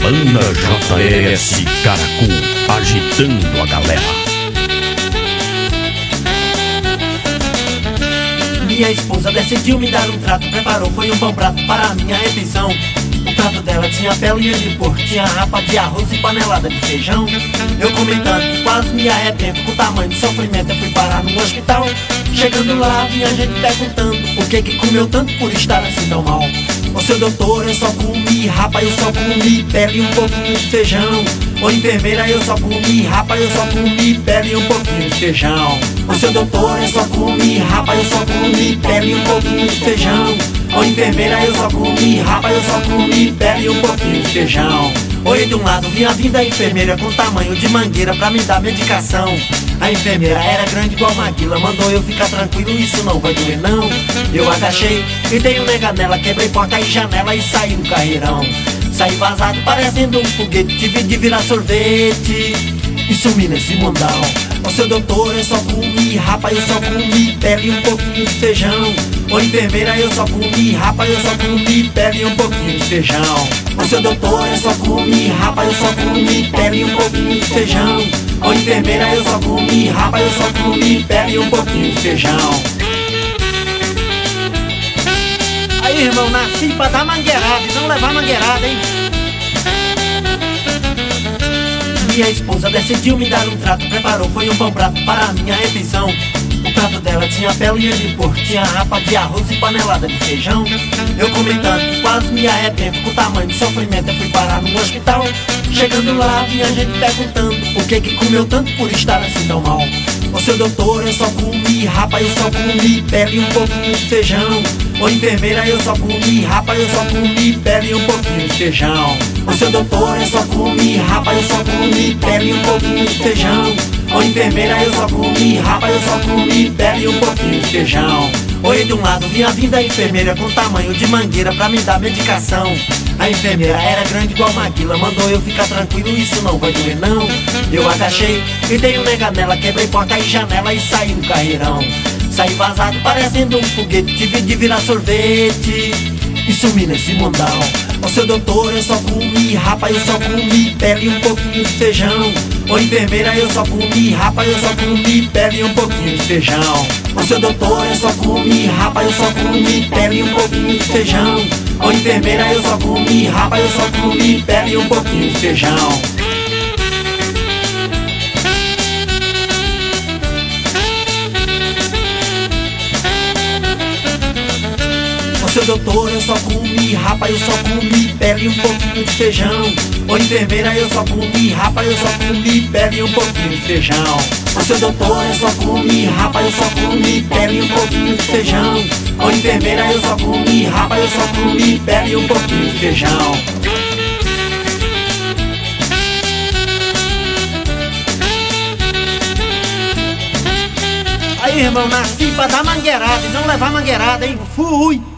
Banda JS Caracu, agitando a galera. Minha esposa decidiu me dar um trato, preparou, foi um bom prato para a minha refeição. O prato dela tinha pelinha de porco, tinha rapa de arroz e panelada de feijão. Eu comentando que quase me arrependo, com o tamanho do sofrimento eu fui parar no hospital. Chegando lá, vinha gente perguntando por que comeu tanto por estar assim tão mal. Ô seu doutor, eu só comi rapa, eu só comi pele e um pouquinho de feijão. Ô enfermeira, eu só comi rapa, eu só comi pele e um pouquinho de feijão. Ô seu doutor, eu só comi rapa, eu só comi pele e um pouquinho de feijão. Ô enfermeira, eu só comi rapa, eu só comi pele e um pouquinho de feijão. Oi, de um lado vinha vindo a enfermeira com tamanho de mangueira pra me dar medicação. A enfermeira era grande igual maquila, mandou eu ficar tranquilo, isso não vai doer não. Eu agachei e dei um nega nela, quebrei porta e janela e saí no carreirão. Saí vazado parecendo um foguete, tive de virar sorvete e sumi nesse mundão. Ô seu doutor, eu só comi rapa, eu só comi pele e um pouquinho de feijão. Ô enfermeira, eu só comi rapa, eu só comi pele e um pouquinho de feijão. Ô seu doutor, eu só comi rapa, eu só comi pele e um pouquinho de feijão. Ô enfermeira, eu só comi rapa, eu só comi pele e um pouquinho de feijão. Aí, irmão, nasci pra dar mangueirada e não levar mangueirada, hein? Minha esposa decidiu me dar um trato, preparou, foi um bom prato para a minha refeição. O prato dela tinha pelinha de porco, tinha rapa de arroz e panelada de feijão. Eu comentando que quase me arrependo, com o tamanho do sofrimento eu fui parar no hospital. Chegando lá, vinha gente perguntando por que comeu tanto por estar assim tão mal. Ô seu doutor, eu só comi rapa, eu só comi pele e um pouquinho de feijão. Ô enfermeira, eu só comi rapa, eu só comi pele e um pouquinho de feijão. Ô seu doutor, eu só comi rapa, eu só comi pele e um pouquinho de feijão. Ô enfermeira, eu só comi rapa, eu só comi pele e um pouquinho de feijão. Oi, de um lado vinha vindo a enfermeira com tamanho de mangueira pra me dar medicação. A enfermeira era grande igual maquila, mandou eu ficar tranquilo, isso não vai doer não. Eu agachei e dei um nega nela, quebrei porta e janela e saí no carreirão. Saí vazado parecendo um foguete, tive de virar sorvete e sumi nesse mundão. Ô seu doutor, eu só comi rapa, eu só comi pele e um pouquinho de feijão. Ô enfermeira, eu só comi rapa, eu só comi pele e um pouquinho de feijão. Ô seu doutor, eu só comi rapa, eu só comi pele e um pouquinho de feijão. Ô enfermeira, eu só comi rapa, eu só comi pele e um pouquinho de feijão. Ô seu doutor, eu só comi rapa, eu só comi pele e um pouquinho de feijão. Ô enfermeira, eu só comi rapa, eu só comi pele e um pouquinho de feijão. Ô seu doutor, eu só comi rapa, eu só comi pele e um pouquinho de feijão. Ô enfermeira, eu só comi rapa, eu só comi pele e um pouquinho de feijão. Aí, irmão, nasci pra dar mangueirada e não levar mangueirada, hein? Fui!